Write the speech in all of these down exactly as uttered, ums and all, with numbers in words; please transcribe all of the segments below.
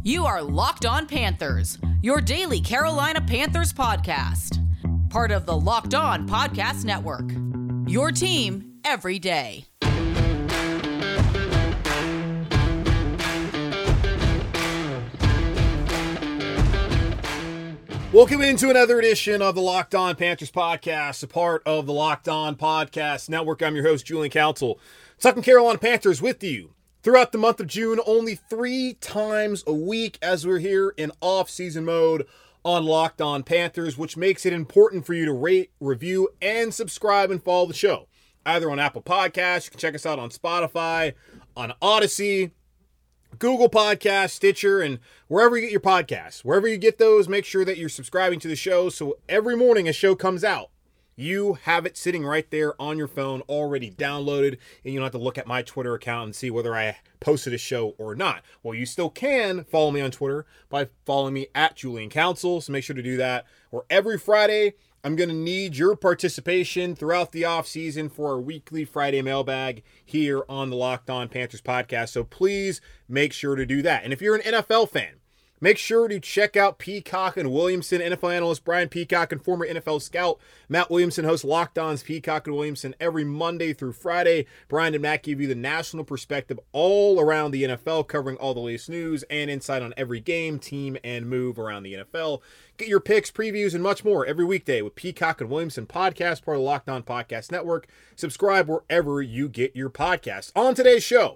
You are Locked On Panthers, your daily Carolina Panthers podcast. Part of the Locked On Podcast Network. Your team every day. Welcome into another edition of the Locked On Panthers podcast, a part of the Locked On Podcast Network. I'm your host, Julian Council, talking Carolina Panthers with you throughout the month of June, only three times a week as we're here in off-season mode on Locked On Panthers, which makes it important for you to rate, review, and subscribe and follow the show, either on Apple Podcasts. You can check us out on Spotify, on Odyssey, Google Podcasts, Stitcher, and wherever you get your podcasts. Wherever you get those, make sure that you're subscribing to the show so every morning a show comes out, you have it sitting right there on your phone already downloaded, and you don't have to look at my Twitter account and see whether I posted a show or not. Well, you still can follow me on Twitter by following me at Julian Council, so make sure to do that. Or every Friday, I'm going to need your participation throughout the offseason for our weekly Friday mailbag here on the Locked On Panthers podcast, so please make sure to do that. And if you're an N F L fan, make sure to check out Peacock and Williamson. N F L analyst Brian Peacock and former N F L scout Matt Williamson host Locked On's Peacock and Williamson every Monday through Friday. Brian and Matt give you the national perspective all around the N F L, covering all the latest news and insight on every game, team, and move around the N F L. Get your picks, previews, and much more every weekday with Peacock and Williamson podcast, part of the Locked On Podcast Network. Subscribe wherever you get your podcasts. On today's show,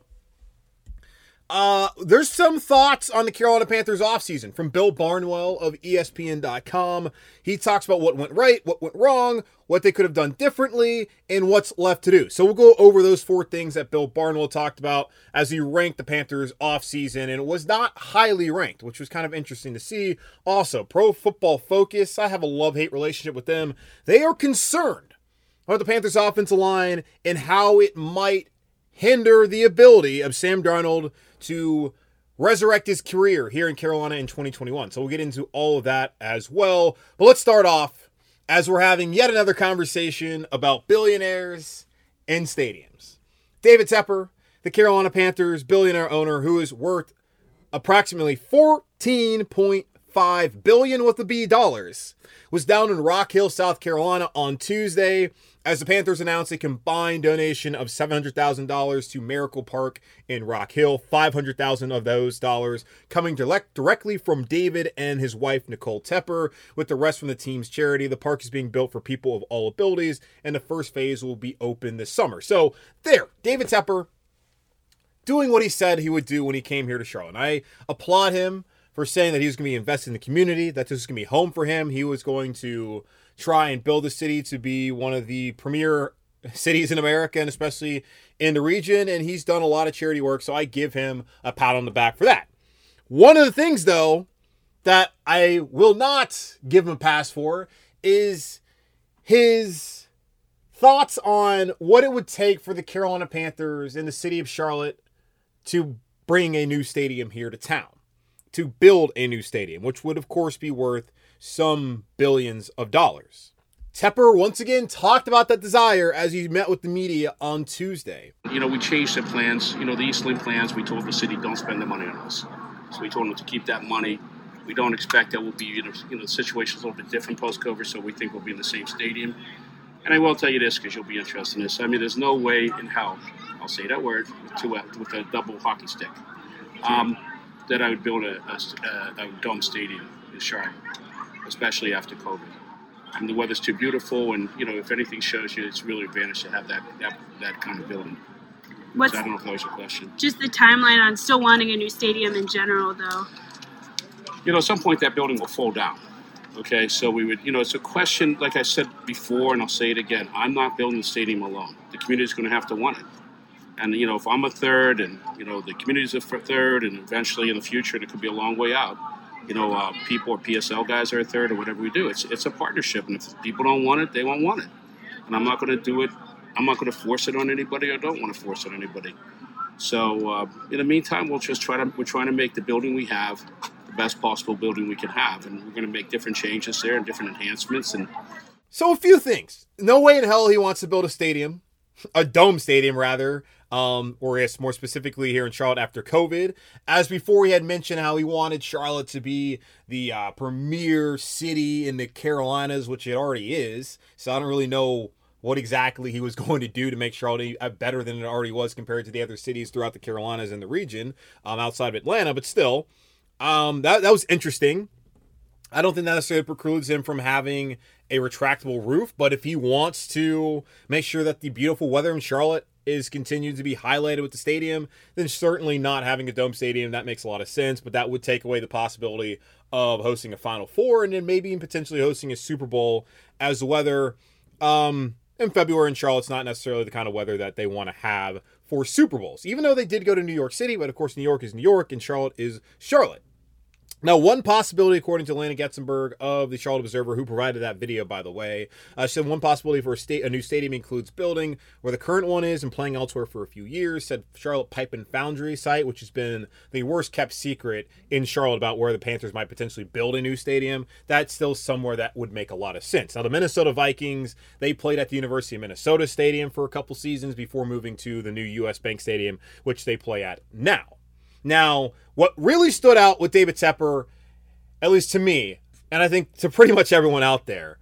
Uh, there's some thoughts on the Carolina Panthers offseason from Bill Barnwell of E S P N dot com. He talks about what went right, what went wrong, what they could have done differently, and what's left to do. So we'll go over those four things that Bill Barnwell talked about as he ranked the Panthers offseason, and it was not highly ranked, which was kind of interesting to see. Also, Pro Football Focus, I have a love-hate relationship with them. They are concerned about the Panthers offensive line and how it might hinder the ability of Sam Darnold to resurrect his career here in Carolina in twenty twenty-one. So we'll get into all of that as well. But let's start off as we're having yet another conversation about billionaires and stadiums. David Tepper, the Carolina Panthers billionaire owner who is worth approximately fourteen point five billion dollars with the B dollars, was down in Rock Hill, South Carolina on Tuesday as the Panthers announced a combined donation of seven hundred thousand dollars to Miracle Park in Rock Hill, five hundred thousand dollars of those dollars coming direct, directly from David and his wife, Nicole Tepper, with the rest from the team's charity. The park is being built for people of all abilities, and the first phase will be open this summer. So there, David Tepper doing what he said he would do when he came here to Charlotte. I applaud him for saying that he was going to be invested in the community, that this was going to be home for him. He was going to try and build the city to be one of the premier cities in America, and especially in the region, and he's done a lot of charity work, so I give him a pat on the back for that. One of the things, though, that I will not give him a pass for is his thoughts on what it would take for the Carolina Panthers in the city of Charlotte to bring a new stadium here to town, to build a new stadium, which would, of course, be worth some billions of dollars. Tepper once again talked about that desire as he met with the media on Tuesday. You know, we changed the plans. You know, the Eastlink plans, we told the city, don't spend the money on us. So we told them to keep that money. We don't expect that we'll be, you know, you know the situation's a little bit different post-COVID, so we think we'll be in the same stadium. And I will tell you this, because you'll be interested in this. I mean, there's no way in hell, I'll say that word, with, two, with a double hockey stick, um, that I would build a, a, a dome stadium in Charlotte, especially after COVID. I mean, the weather's too beautiful, and, you know, if anything shows you, it's really an advantage to have that that, that kind of building. What's so I don't know if that was your question. Just the timeline on still wanting a new stadium in general, though? You know, at some point that building will fall down. Okay, so we would, you know, it's a question, like I said before, and I'll say it again, I'm not building the stadium alone. The community's going to have to want it. And, you know, if I'm a third and, you know, the community's a third, and eventually in the future, and it could be a long way out, you know, uh, people or P S L guys are a third or whatever we do. It's it's a partnership. And if people don't want it, they won't want it. And I'm not going to do it. I'm not going to force it on anybody or don't want to force it on anybody. So uh, in the meantime, we'll just try to, we're trying to make the building we have the best possible building we can have. And we're going to make different changes there and different enhancements. And So a few things. No way in hell he wants to build a stadium, a dome stadium rather, um, or yes, more specifically here in Charlotte after COVID. As before, he had mentioned how he wanted Charlotte to be the uh, premier city in the Carolinas, which it already is. So I don't really know what exactly he was going to do to make Charlotte better than it already was compared to the other cities throughout the Carolinas and the region um, outside of Atlanta. But still, um, that, that was interesting. I don't think that necessarily precludes him from having a retractable roof, but if he wants to make sure that the beautiful weather in Charlotte is continued to be highlighted with the stadium, then certainly not having a dome stadium, that makes a lot of sense, but that would take away the possibility of hosting a Final Four and then maybe potentially hosting a Super Bowl, as the weather um, in February in Charlotte's not necessarily the kind of weather that they want to have for Super Bowls, even though they did go to New York City, but of course New York is New York and Charlotte is Charlotte. Now, one possibility, according to Lana Getzenberg of the Charlotte Observer, who provided that video, by the way, uh, said one possibility for a, state, a new stadium includes building where the current one is and playing elsewhere for a few years. Said Charlotte Pipe and Foundry site, which has been the worst kept secret in Charlotte about where the Panthers might potentially build a new stadium. That's still somewhere that would make a lot of sense. Now, the Minnesota Vikings, they played at the University of Minnesota Stadium for a couple seasons before moving to the new U S Bank Stadium, which they play at now. Now, what really stood out with David Tepper, at least to me, and I think to pretty much everyone out there,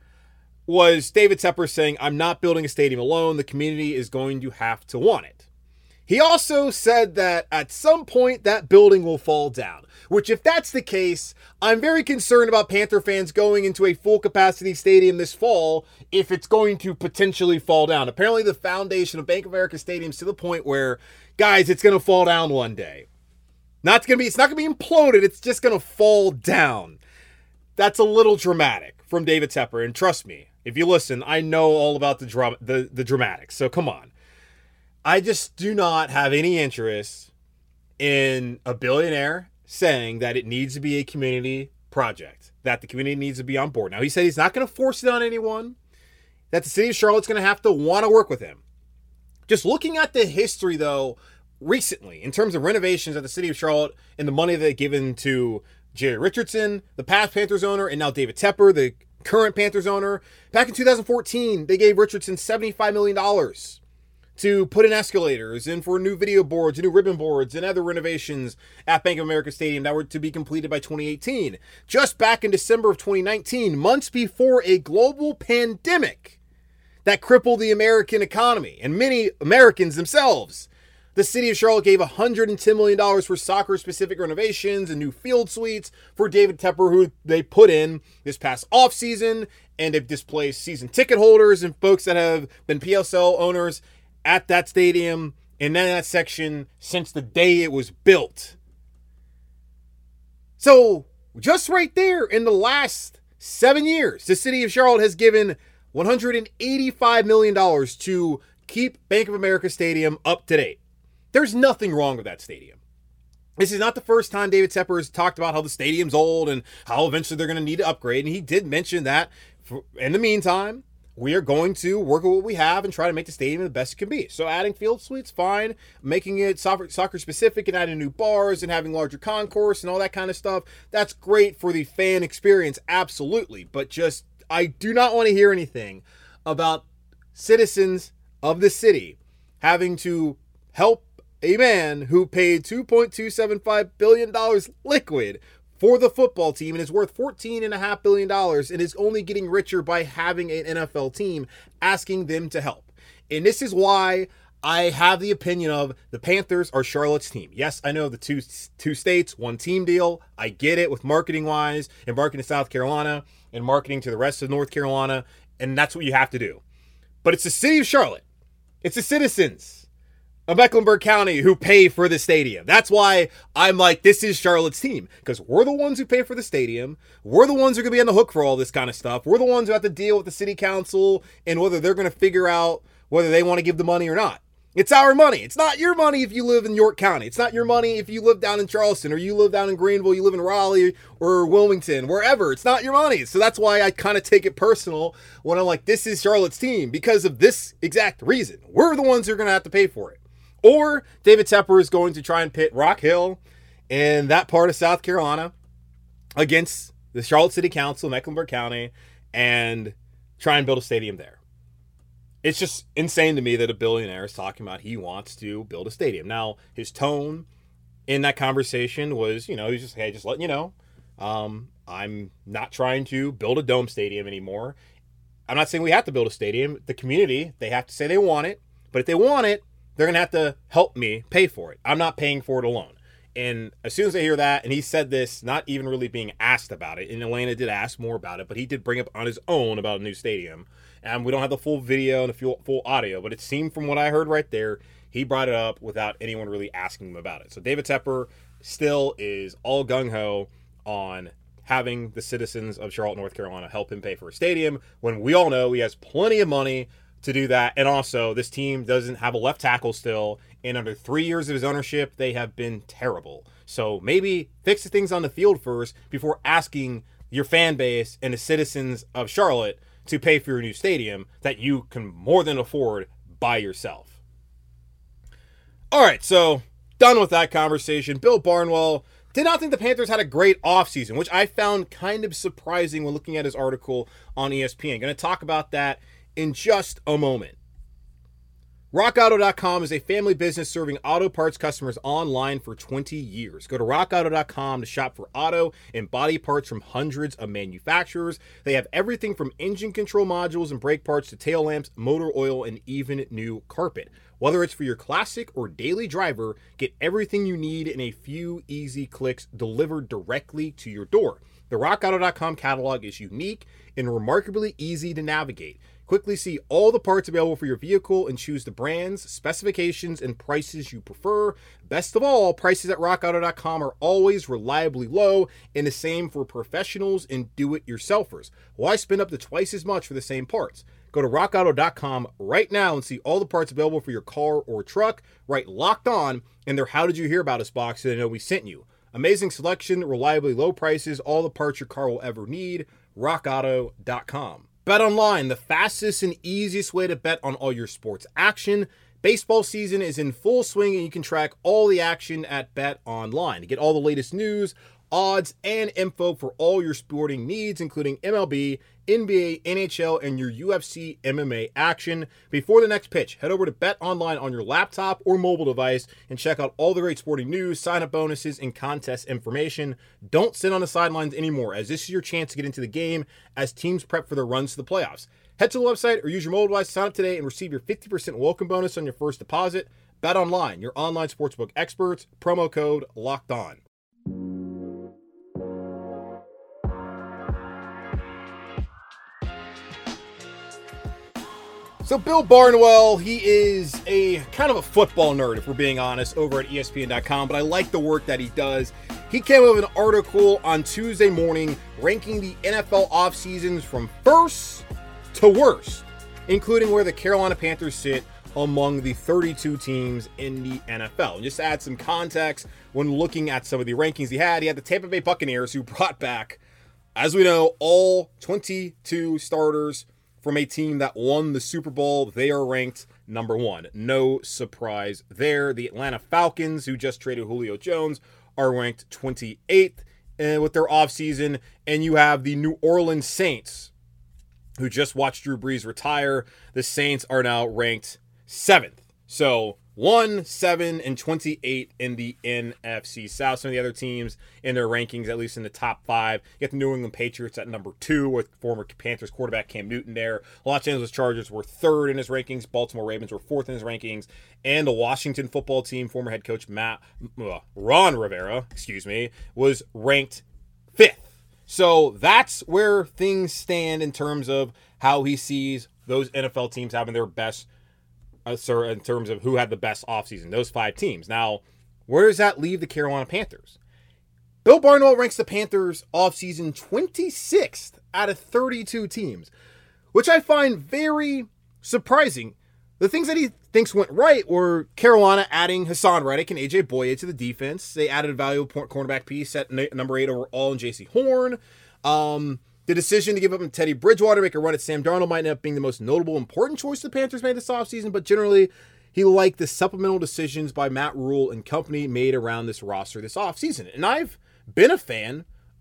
was David Tepper saying, I'm not building a stadium alone. The community is going to have to want it. He also said that at some point that building will fall down, which if that's the case, I'm very concerned about Panther fans going into a full capacity stadium this fall if it's going to potentially fall down. Apparently the foundation of Bank of America Stadium is to the point where, guys, it's going to fall down one day. Not gonna be, it's not going to be imploded. It's just going to fall down. That's a little dramatic from David Tepper. And trust me, if you listen, I know all about the, dra- the, the dramatics. So come on. I just do not have any interest in a billionaire saying that it needs to be a community project, that the community needs to be on board. Now, he said he's not going to force it on anyone, that the city of Charlotte's going to have to want to work with him. Just looking at the history, though, recently, in terms of renovations at the city of Charlotte and the money that they've given to Jerry Richardson, the past Panthers owner, and now David Tepper, the current Panthers owner. Back in two thousand fourteen, they gave Richardson seventy-five million dollars to put in escalators and for new video boards, new ribbon boards, and other renovations at Bank of America Stadium that were to be completed by twenty eighteen. Just back in December of twenty nineteen, months before a global pandemic that crippled the American economy and many Americans themselves, the city of Charlotte gave one hundred ten million dollars for soccer-specific renovations and new field suites for David Tepper, who they put in this past offseason, and they've displaced season ticket holders and folks that have been P S L owners at that stadium and in that section since the day it was built. So, just right there, in the last seven years, the city of Charlotte has given one hundred eighty-five million dollars to keep Bank of America Stadium up to date. There's nothing wrong with that stadium. This is not the first time David Tepper has talked about how the stadium's old and how eventually they're going to need to upgrade. And he did mention that for, in the meantime, we are going to work with what we have and try to make the stadium the best it can be. So adding field suites, fine. Making it soccer, soccer specific and adding new bars and having larger concourse and all that kind of stuff. That's great for the fan experience, absolutely. But just, I do not want to hear anything about citizens of the city having to help a man who paid two point two seven five billion dollars liquid for the football team and is worth fourteen point five billion dollars and is only getting richer by having an N F L team, asking them to help. And this is why I have the opinion of the Panthers are Charlotte's team. Yes, I know the two two states, one team deal. I get it with marketing wise and marketing to South Carolina and marketing to the rest of North Carolina. And that's what you have to do. But it's the city of Charlotte. It's the citizens of Mecklenburg County who pay for the stadium. That's why I'm like, this is Charlotte's team, because we're the ones who pay for the stadium. We're the ones who are going to be on the hook for all this kind of stuff. We're the ones who have to deal with the city council and whether they're going to figure out whether they want to give the money or not. It's our money. It's not your money if you live in York County. It's not your money if you live down in Charleston or you live down in Greenville, you live in Raleigh or Wilmington, wherever. It's not your money. So that's why I kind of take it personal when I'm like, this is Charlotte's team, because of this exact reason. We're the ones who are going to have to pay for it. Or David Tepper is going to try and pit Rock Hill and that part of South Carolina against the Charlotte City Council, Mecklenburg County, and try and build a stadium there. it's just insane to me that a billionaire is talking about he wants to build a stadium. Now, his tone in that conversation was, you know, he's just, hey, just letting you know, um, I'm not trying to build a dome stadium anymore. I'm not saying we have to build a stadium. The community, they have to say they want it. But if they want it, they're going to have to help me pay for it. I'm not paying for it alone. And as soon as I hear that, and he said this, not even really being asked about it, and Atlanta did ask more about it, but he did bring up on his own about a new stadium. And we don't have the full video and the full, full audio, but it seemed from what I heard right there, he brought it up without anyone really asking him about it. So David Tepper still is all gung-ho on having the citizens of Charlotte, North Carolina help him pay for a stadium, when we all know he has plenty of money to do that. And also, this team doesn't have a left tackle still, and under three years of his ownership, they have been terrible. So maybe fix the things on the field first before asking your fan base and the citizens of Charlotte to pay for your new stadium that you can more than afford by yourself. All right, so done with that conversation. Bill Barnwell did not think the Panthers had a great offseason, which I found kind of surprising when looking at his article on E S P N. Going to talk about that in just a moment. rock auto dot com is a family business serving auto parts customers online for twenty years. Go to rock auto dot com to shop for auto and body parts from hundreds of manufacturers. They have everything from engine control modules and brake parts to tail lamps, motor oil, and even new carpet. Whether it's for your classic or daily driver, get everything you need in a few easy clicks delivered directly to your door. The rock auto dot com catalog is unique and remarkably easy to navigate. Quickly see all the parts available for your vehicle and choose the brands, specifications, and prices you prefer. Best of all, prices at rock auto dot com are always reliably low, and the same for professionals and do-it-yourselfers. Why spend up to twice as much for the same parts? Go to rock auto dot com right now and see all the parts available for your car or truck. Write Locked On in their How Did You Hear About Us box so they know we sent you. Amazing selection, reliably low prices, all the parts your car will ever need. rock auto dot com. BetOnline, the fastest and easiest way to bet on all your sports action. Baseball season is in full swing, and you can track all the action at BetOnline to get all the latest news, odds, and info for all your sporting needs, including M L B, N B A, N H L, and your U F C M M A action. Before the next pitch, head over to BetOnline on your laptop or mobile device and check out all the great sporting news, sign-up bonuses, and contest information. Don't sit on the sidelines anymore, as this is your chance to get into the game as teams prep for their runs to the playoffs. Head to the website or use your mobile device to sign up today and receive your fifty percent welcome bonus on your first deposit. BetOnline, your online sportsbook experts. Promo code Locked On. So Bill Barnwell, he is a kind of a football nerd, if we're being honest, over at E S P N dot com, but I like the work that he does. He came up with an article on Tuesday morning ranking the N F L offseasons from first to worst, including where the Carolina Panthers sit among the thirty-two teams in the N F L. And just to add some context, when looking at some of the rankings he had, he had the Tampa Bay Buccaneers, who brought back, as we know, all twenty-two starters from a team that won the Super Bowl. They are ranked number one. No surprise there. The Atlanta Falcons, who just traded Julio Jones, are ranked twenty-eighth uh, with their offseason. And you have the New Orleans Saints, who just watched Drew Brees retire. The Saints are now ranked seventh. So one, seven, and twenty-eight in the N F C South. Some of the other teams in their rankings, at least in the top five. You get the New England Patriots at number two with former Panthers quarterback Cam Newton there. Los Angeles Chargers were third in his rankings. Baltimore Ravens were fourth in his rankings. And the Washington football team, former head coach Matt, uh, Ron Rivera, excuse me, was ranked fifth. So that's where things stand in terms of how he sees those N F L teams having their best Uh, sir, in terms of who had the best offseason, those five teams. Now, where does that leave the Carolina Panthers? Bill Barnwell ranks the Panthers offseason twenty-sixth out of thirty-two teams, which I find very surprising. The things that he thinks went right were Carolina adding Hassan Reddick and A J Boye to the defense. They added a valuable cornerback piece at number eight overall in J C Horn. Um... The decision to give up Teddy Bridgewater, make a run at Sam Darnold, might end up being the most notable, important choice the Panthers made this offseason, but generally, he liked the supplemental decisions by Matt Rule and company made around this roster this offseason. And I've been a fan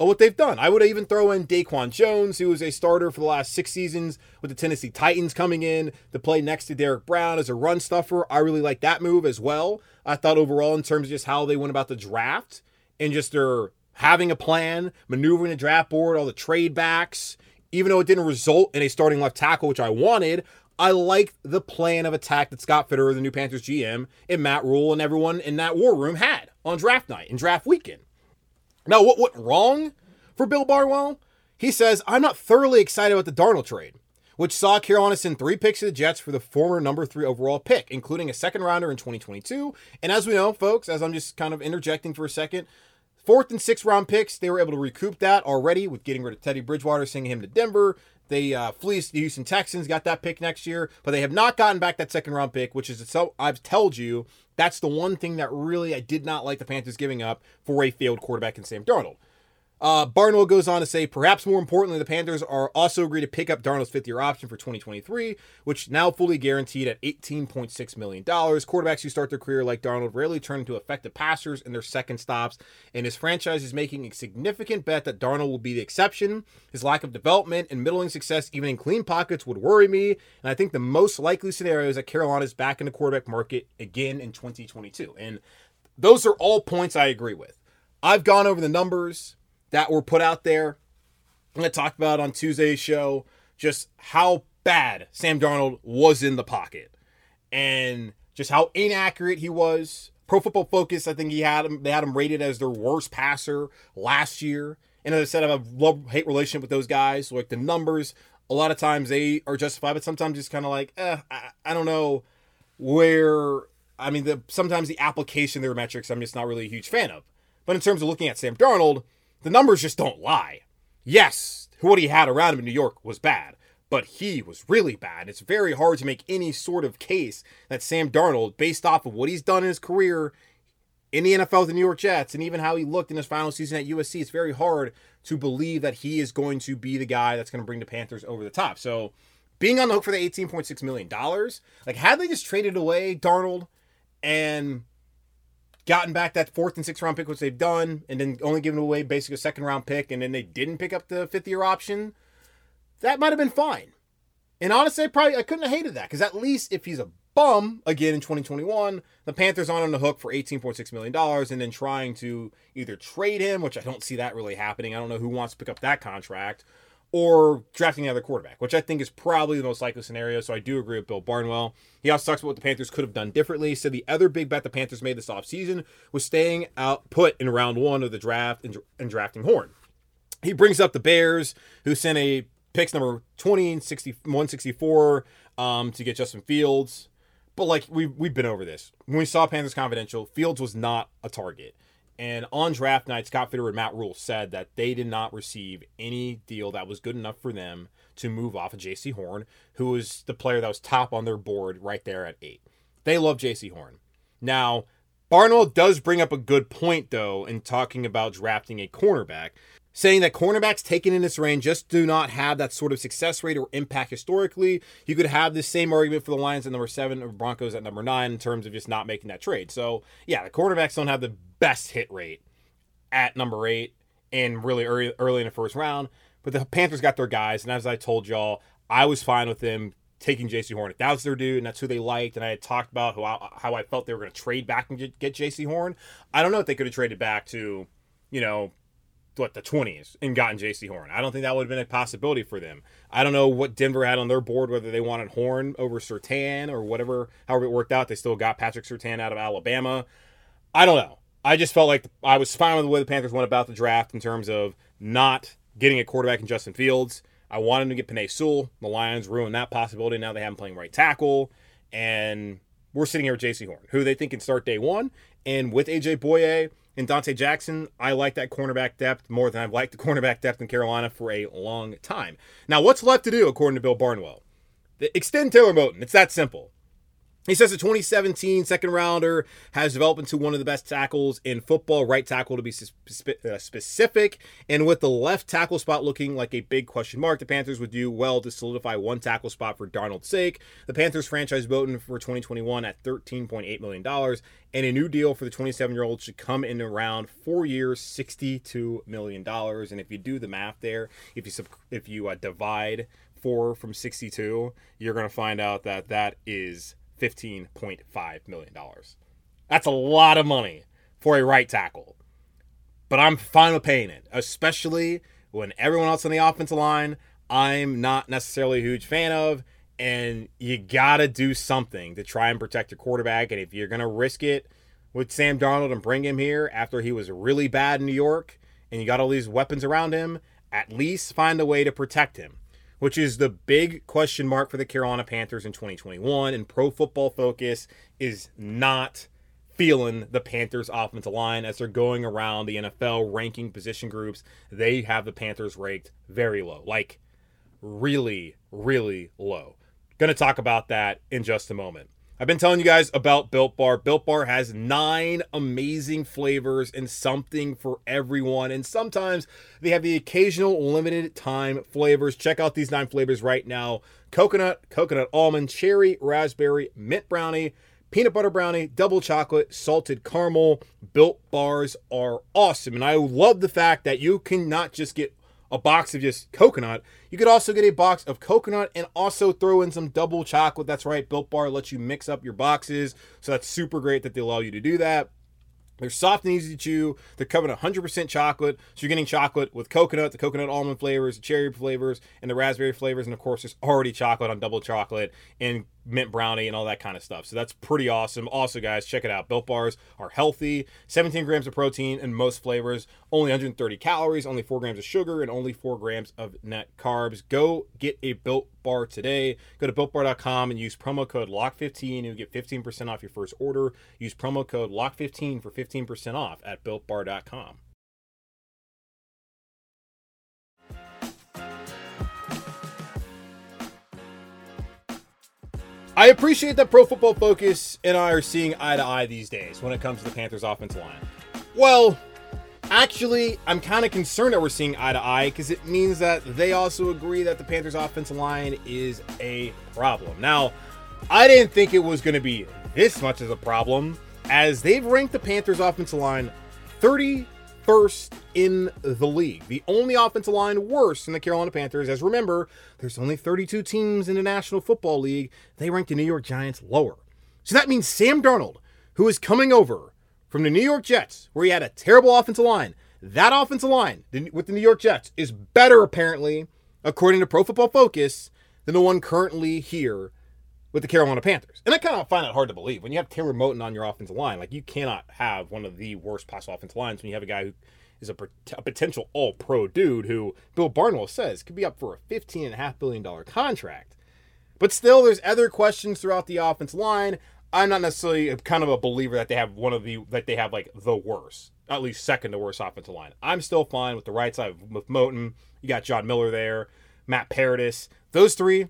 of what they've done. I would even throw in Daquan Jones, who was a starter for the last six seasons with the Tennessee Titans, coming in to play next to Derrick Brown as a run stuffer. I really like that move as well. I thought overall, in terms of just how they went about the draft and just their having a plan, maneuvering the draft board, all the trade backs, even though it didn't result in a starting left tackle, which I wanted, I liked the plan of attack that Scott Fitterer, the new Panthers G M, and Matt Rule and everyone in that war room had on draft night and draft weekend. Now, what went wrong for Bill Barnwell? He says, I'm not thoroughly excited about the Darnold trade, which saw Carolina send three picks to the Jets for the former number three overall pick, including a second rounder in twenty twenty-two. And as we know, folks, as I'm just kind of interjecting for a second, fourth and sixth round picks, they were able to recoup that already with getting rid of Teddy Bridgewater, sending him to Denver. They uh, fleeced the Houston Texans, got that pick next year, but they have not gotten back that second round pick, which is, so I've told you, that's the one thing that really I did not like the Panthers giving up for a failed quarterback in Sam Darnold. Uh, Barnwell goes on to say, perhaps more importantly, the Panthers are also agreed to pick up Darnold's fifth-year option for twenty twenty-three, which now fully guaranteed at eighteen point six million dollars. Quarterbacks who start their career like Darnold rarely turn into effective passers in their second stops, and his franchise is making a significant bet that Darnold will be the exception. His lack of development and middling success, even in clean pockets, would worry me, and I think the most likely scenario is that Carolina is back in the quarterback market again in twenty twenty-two. And those are all points I agree with. I've gone over the numbers that were put out there. I'm going to talk about on Tuesday's show just how bad Sam Darnold was in the pocket and just how inaccurate he was. Pro Football Focus, I think he had him, they had him rated as their worst passer last year. And as I said, I have a love-hate relationship with those guys. Like the numbers, a lot of times they are justified, but sometimes it's kind of like, eh, I, I don't know where, I mean, the, sometimes the application of their metrics I'm just not really a huge fan of. But in terms of looking at Sam Darnold, the numbers just don't lie. Yes, what he had around him in New York was bad, but he was really bad. It's very hard to make any sort of case that Sam Darnold, based off of what he's done in his career in the N F L with the New York Jets, and even how he looked in his final season at U S C, it's very hard to believe that he is going to be the guy that's going to bring the Panthers over the top. So being on the hook for the eighteen point six million dollars, like had they just traded away Darnold and gotten back that fourth and sixth round pick, which they've done, and then only given away basically a second round pick, and then they didn't pick up the fifth year option, that might have been fine. And honestly, I probably I couldn't have hated that, because at least if he's a bum again in twenty twenty-one, the Panthers aren't on the hook for eighteen point six million dollars and then trying to either trade him, which I don't see that really happening. I don't know who wants to pick up that contract, or drafting another quarterback, which I think is probably the most likely scenario. So I do agree with Bill Barnwell. He also talks about what the Panthers could have done differently. So the other big bet the Panthers made this offseason was staying out put in round one of the draft and, and drafting Horn. He brings up the Bears, who sent a picks number twenty and one sixty-four um, to get Justin Fields. But like we we've been over this. When we saw Panthers Confidential, Fields was not a target. And on draft night, Scott Fitterer and Matt Rule said that they did not receive any deal that was good enough for them to move off of J C Horn, who was the player that was top on their board right there at eight. They love J C Horn. Now, Barnwell does bring up a good point, though, in talking about drafting a cornerback, saying that cornerbacks taken in this range just do not have that sort of success rate or impact historically. You could have the same argument for the Lions at number seven or Broncos at number nine in terms of just not making that trade. So, yeah, the cornerbacks don't have the best hit rate at number eight and really early, early in the first round. But the Panthers got their guys, and as I told y'all, I was fine with them taking J C Horn. If that was their dude, and that's who they liked, and I had talked about how I, how I felt they were going to trade back and get, get J C Horn, I don't know if they could have traded back to, you know, what, the twenties and gotten J C Horn. I don't think that would have been a possibility for them. I don't know what Denver had on their board, whether they wanted Horn over Surtain or whatever, however it worked out. They still got Patrick Surtain out of Alabama. I don't know. I just felt like I was fine with the way the Panthers went about the draft in terms of not getting a quarterback in Justin Fields. I wanted to get Penei Sewell. The Lions ruined that possibility. Now they have him playing right tackle. And we're sitting here with J C Horn, who they think can start day one. And with A J Boye and Dante Jackson, I like that cornerback depth more than I've liked the cornerback depth in Carolina for a long time. Now, what's left to do, according to Bill Barnwell? Extend Taylor Moton. It's that simple. He says the twenty seventeen second rounder has developed into one of the best tackles in football, right tackle to be spe- uh, specific. And with the left tackle spot looking like a big question mark, the Panthers would do well to solidify one tackle spot for Darnold's sake. The Panthers franchise voting for twenty twenty-one at thirteen point eight million dollars, and a new deal for the twenty-seven-year-old should come in around four years, sixty-two million dollars. And if you do the math there, if you sub- if you uh, divide four from sixty-two, you're going to find out that that is fifteen point five million dollars. That's a lot of money for a right tackle. But I'm fine with paying it, especially when everyone else on the offensive line I'm not necessarily a huge fan of, and you got to do something to try and protect your quarterback. And if you're going to risk it with Sam Darnold and bring him here after he was really bad in New York and you got all these weapons around him, at least find a way to protect him, which is the big question mark for the Carolina Panthers in twenty twenty-one. And Pro Football Focus is not feeling the Panthers' offensive line as they're going around the N F L ranking position groups. They have the Panthers ranked very low, like really, really low. Going to talk about that in just a moment. I've been telling you guys about Built Bar. Built Bar has nine amazing flavors and something for everyone. And sometimes they have the occasional limited time flavors. Check out these nine flavors right now. Coconut, coconut almond, cherry, raspberry, mint brownie, peanut butter brownie, double chocolate, salted caramel. Built Bars are awesome. And I love the fact that you can not just get a box of just coconut. You could also get a box of coconut and also throw in some double chocolate. That's right, Built Bar lets you mix up your boxes. So that's super great that they allow you to do that. They're soft and easy to chew. They're covered in one hundred percent chocolate. So you're getting chocolate with coconut, the coconut almond flavors, the cherry flavors, and the raspberry flavors. And of course, there's already chocolate on double chocolate and mint brownie and all that kind of stuff. So that's pretty awesome. Also, guys, check it out. Built Bars are healthy. seventeen grams of protein in most flavors. Only one hundred thirty calories, only four grams of sugar, and only four grams of net carbs. Go get a Built Bar today. Go to built bar dot com and use promo code lock fifteen. You'll get fifteen percent off your first order. Use promo code lock fifteen for fifteen percent off at built bar dot com. I appreciate that Pro Football Focus and I are seeing eye to eye these days when it comes to the Panthers' offensive line. Well, actually, I'm kind of concerned that we're seeing eye to eye because it means that they also agree that the Panthers' offensive line is a problem. Now, I didn't think it was going to be this much of a problem, as they've ranked the Panthers' offensive line thirty-first in the league. The only offensive line worse than the Carolina Panthers, as remember, there's only thirty-two teams in the National Football League. They ranked the New York Giants lower. So that means Sam Darnold, who is coming over from the New York Jets, where he had a terrible offensive line, that offensive line with the New York Jets is better, apparently, according to Pro Football Focus, than the one currently here with the Carolina Panthers. And I kind of find that hard to believe. When you have Taylor Moton on your offensive line, like, you cannot have one of the worst possible offensive lines when you have a guy who is a, a potential all-pro dude who Bill Barnwell says could be up for a fifteen point five billion dollars contract. But still, there's other questions throughout the offensive line. I'm not necessarily a, kind of a believer that they have one of the, that they have like the worst, at least second to worst offensive line. I'm still fine with the right side with Moton. You got John Miller there, Matt Paradis. Those three,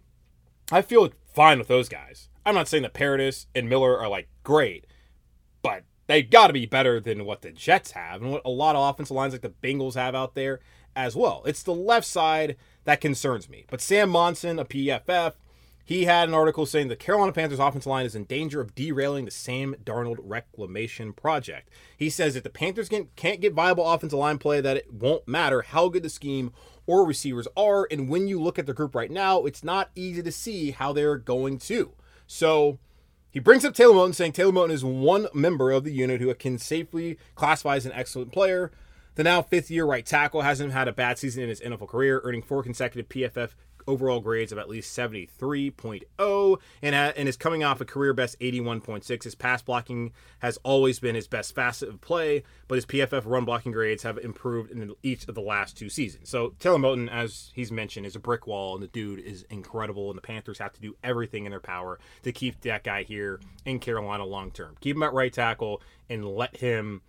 I feel fine with those guys. I'm not saying that Paradis and Miller are like great, but they got to be better than what the Jets have and what a lot of offensive lines like the Bengals have out there as well. It's the left side that concerns me. But Sam Monson, a P F F, he had an article saying the Carolina Panthers offensive line is in danger of derailing the Sam Darnold reclamation project. He says if the Panthers can't get viable offensive line play, that it won't matter how good the scheme or receivers are. And when you look at the group right now, it's not easy to see how they're going to. So he brings up Taylor Moton, saying Taylor Moton is one member of the unit who can safely classify as an excellent player. The now fifth-year right tackle hasn't had a bad season in his N F L career, earning four consecutive P F F overall grades of at least seventy-three point oh, and, ha- and is coming off a career-best eighty-one point six. His pass blocking has always been his best facet of play, but his P F F run blocking grades have improved in each of the last two seasons. So Taylor Moton, as he's mentioned, is a brick wall, and the dude is incredible, and the Panthers have to do everything in their power to keep that guy here in Carolina long-term. Keep him at right tackle and let him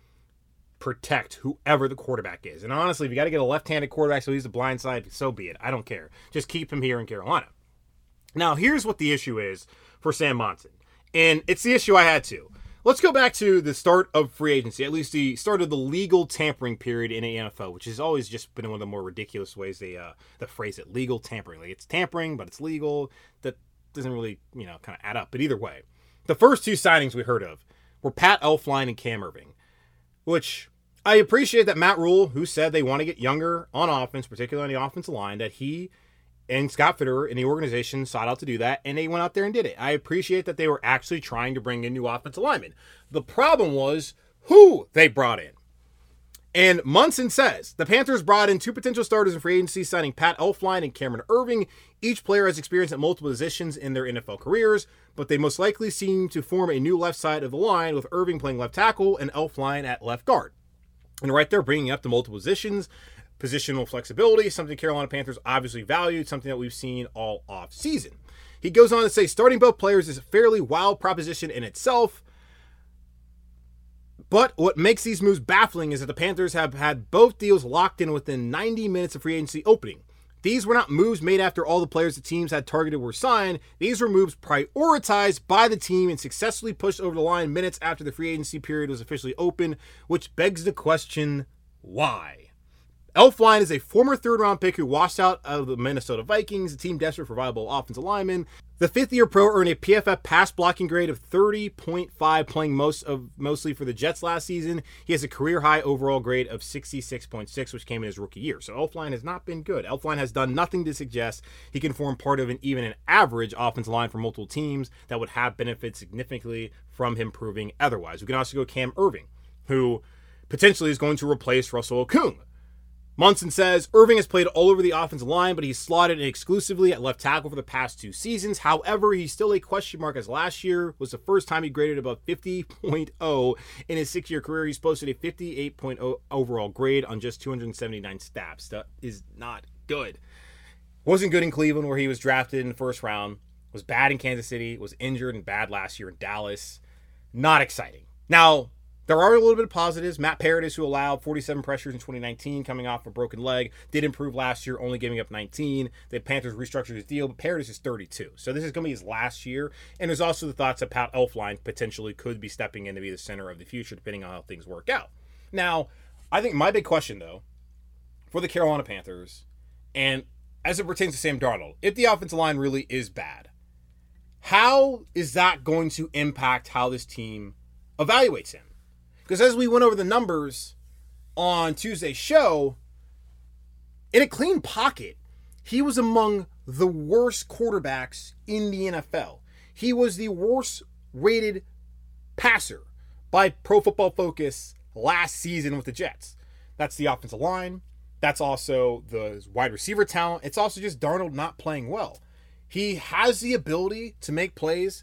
protect whoever the quarterback is. And honestly, if you got to get a left-handed quarterback so he's the blind side, so be it. I don't care. Just keep him here in Carolina. Now, here's what the issue is for Sam Monson. And it's the issue I had too. Let's go back to the start of free agency, at least the start of the legal tampering period in the N F L, which has always just been one of the more ridiculous ways they uh, they phrase it, legal tampering. Like it's tampering, but it's legal. That doesn't really, you know, kind of add up. But either way, the first two signings we heard of were Pat Elflein and Cam Erving, which I appreciate that Matt Rule, who said they want to get younger on offense, particularly on the offensive line, that he and Scott Fitterer in the organization sought out to do that, and they went out there and did it. I appreciate that they were actually trying to bring in new offensive linemen. The problem was who they brought in. And Munson says, the Panthers brought in two potential starters in free agency, signing Pat Elflein and Cameron Erving. Each player has experience at multiple positions in their N F L careers, but they most likely seem to form a new left side of the line, with Erving playing left tackle and Elflein at left guard. And right there, bringing up to multiple positions, positional flexibility, something Carolina Panthers obviously valued, something that we've seen all off season. He goes on to say, starting both players is a fairly wild proposition in itself. But what makes these moves baffling is that the Panthers have had both deals locked in within ninety minutes of free agency opening. These were not moves made after all the players the teams had targeted were signed. These were moves prioritized by the team and successfully pushed over the line minutes after the free agency period was officially open, which begs the question, why? Elflein is a former third-round pick who washed out of the Minnesota Vikings, a team desperate for viable offensive linemen. The fifth-year pro earned a P F F pass blocking grade of thirty point five, playing most of mostly for the Jets last season. He has a career-high overall grade of sixty-six point six, which came in his rookie year. So Elflein has not been good. Elflein has done nothing to suggest he can form part of an even an average offensive line for multiple teams that would have benefited significantly from him proving otherwise. We can also go Cam Erving, who potentially is going to replace Russell Okung. Munson says, Erving has played all over the offensive line, but he's slotted in exclusively at left tackle for the past two seasons. However, he's still a question mark, as last year was the first time he graded above fifty point oh in his six-year career. He's posted a fifty-eight point oh overall grade on just two hundred seventy-nine snaps. That is not good. Wasn't good in Cleveland, where he was drafted in the first round. Was bad in Kansas City. Was injured and bad last year in Dallas. Not exciting. Now, there are a little bit of positives. Matt Paradis, who allowed forty-seven pressures in twenty nineteen, coming off a broken leg, did improve last year, only giving up nineteen. The Panthers restructured his deal, but Paradis is thirty-two. So this is going to be his last year. And there's also the thoughts that Pat Elflein potentially could be stepping in to be the center of the future, depending on how things work out. Now, I think my big question, though, for the Carolina Panthers, and as it pertains to Sam Darnold, if the offensive line really is bad, how is that going to impact how this team evaluates him? Because as we went over the numbers on Tuesday's show, in a clean pocket, he was among the worst quarterbacks in the N F L. He was the worst rated passer by Pro Football Focus last season with the Jets. That's the offensive line. That's also the wide receiver talent. It's also just Darnold not playing well. He has the ability to make plays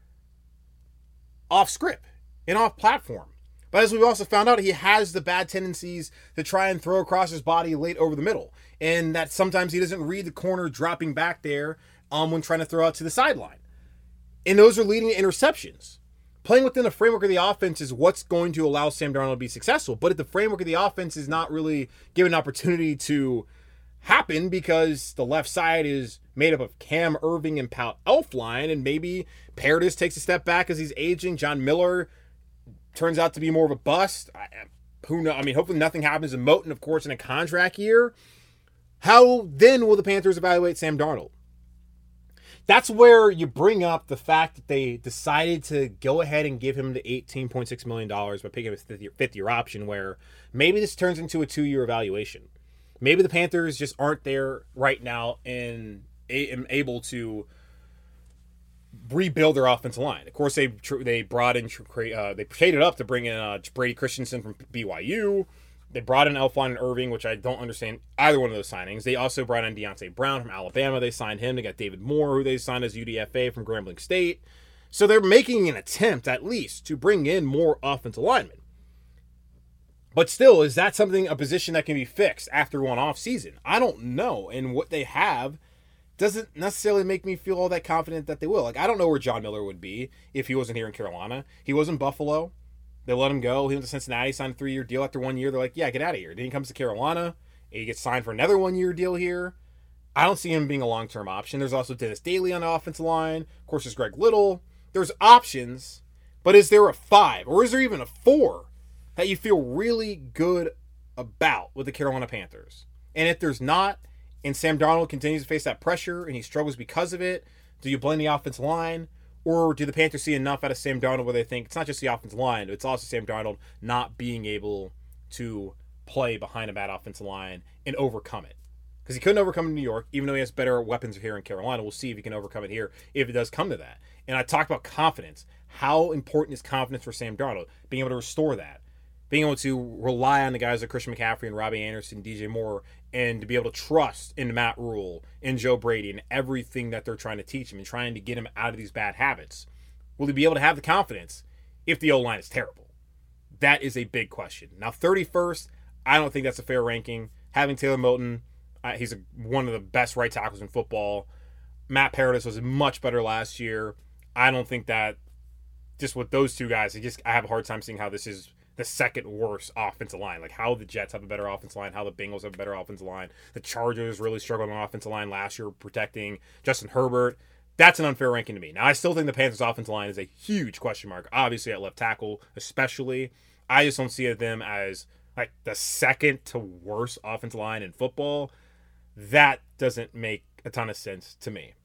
off script and off platform. But as we've also found out, he has the bad tendencies to try and throw across his body late over the middle. And that sometimes he doesn't read the corner dropping back there um, when trying to throw out to the sideline. And those are leading to interceptions. Playing within the framework of the offense is what's going to allow Sam Darnold to be successful. But if the framework of the offense is not really given an opportunity to happen because the left side is made up of Cam Erving and Pat Elflein, and maybe Paradis takes a step back as he's aging, John Miller turns out to be more of a bust. I, who knows? I mean, hopefully nothing happens to Moton, of course, in a contract year. How then will the Panthers evaluate Sam Darnold? That's where you bring up the fact that they decided to go ahead and give him the eighteen point six million dollars by picking up his fifth-year, fifth-year option, where maybe this turns into a two-year evaluation. Maybe the Panthers just aren't there right now and able to rebuild their offensive line. Of course, they they brought in, uh, they traded up to bring in uh, Brady Christensen from B Y U. They brought in Elflein and Erving, which I don't understand either one of those signings. They also brought in Deontay Brown from Alabama. They signed him. They got David Moore, who they signed as U D F A from Grambling State. So they're making an attempt, at least, to bring in more offensive linemen. But still, is that something, a position that can be fixed after one off season? I don't know. And what they have doesn't necessarily make me feel all that confident that they will. Like, I don't know where John Miller would be if he wasn't here in Carolina. He was in Buffalo. They let him go. He went to Cincinnati, signed a three-year deal. After one year, they're like, yeah, get out of here. Then he comes to Carolina, and he gets signed for another one-year deal here. I don't see him being a long-term option. There's also Dennis Daly on the offensive line. Of course, there's Greg Little. there's options, but is there a five or is there even a four that you feel really good about with the Carolina Panthers? And if there's not, and Sam Darnold continues to face that pressure and he struggles because of it, do you blame the offensive line? Or do the Panthers see enough out of Sam Darnold where they think it's not just the offensive line, it's also Sam Darnold not being able to play behind a bad offensive line and overcome it? Because he couldn't overcome it in New York, even though he has better weapons here in Carolina. We'll see if he can overcome it here if it does come to that. And I talked about confidence. How important is confidence for Sam Darnold? Being able to restore that. Being able to rely on the guys like Christian McCaffrey and Robbie Anderson, D J Moore, and to be able to trust in Matt Rule and Joe Brady and everything that they're trying to teach him and trying to get him out of these bad habits. Will he be able to have the confidence if the O-line is terrible? That is a big question. Now, thirty-first, I don't think that's a fair ranking. Having Taylor Moton, uh, he's a, one of the best right tackles in football. Matt Paradis was much better last year. I don't think that, just with those two guys, I just I have a hard time seeing how this is the second worst offensive line. Like how the Jets have a better offensive line, how the Bengals have a better offensive line. The Chargers really struggled on offensive line last year protecting Justin Herbert. That's an unfair ranking to me. Now, I still think the Panthers offensive line is a huge question mark, obviously at left tackle especially. I just don't see them as like the second to worst offensive line in football. That doesn't make a ton of sense to me.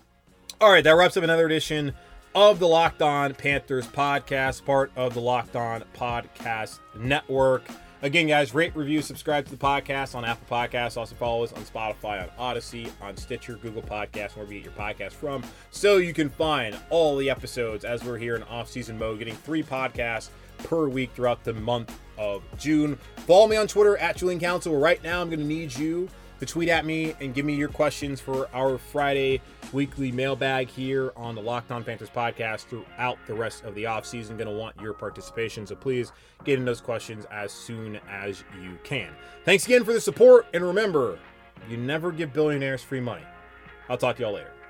All right, that wraps up another edition of the Locked On Panthers podcast, part of the Locked On Podcast Network. Again, guys, rate, review, subscribe to the podcast on Apple Podcasts. Also follow us on Spotify, on Odyssey, on Stitcher, Google Podcasts, wherever you get your podcast from, so you can find all the episodes as we're here in off-season mode, getting three podcasts per week throughout the month of June. Follow me on Twitter at Julian Council. Right now, I'm going to need you to tweet at me and give me your questions for our Friday weekly mailbag here on the Locked On Panthers podcast throughout the rest of the offseason. Going to want your participation, so please get in those questions as soon as you can. Thanks again for the support, and remember, you never give billionaires free money. I'll talk to y'all later.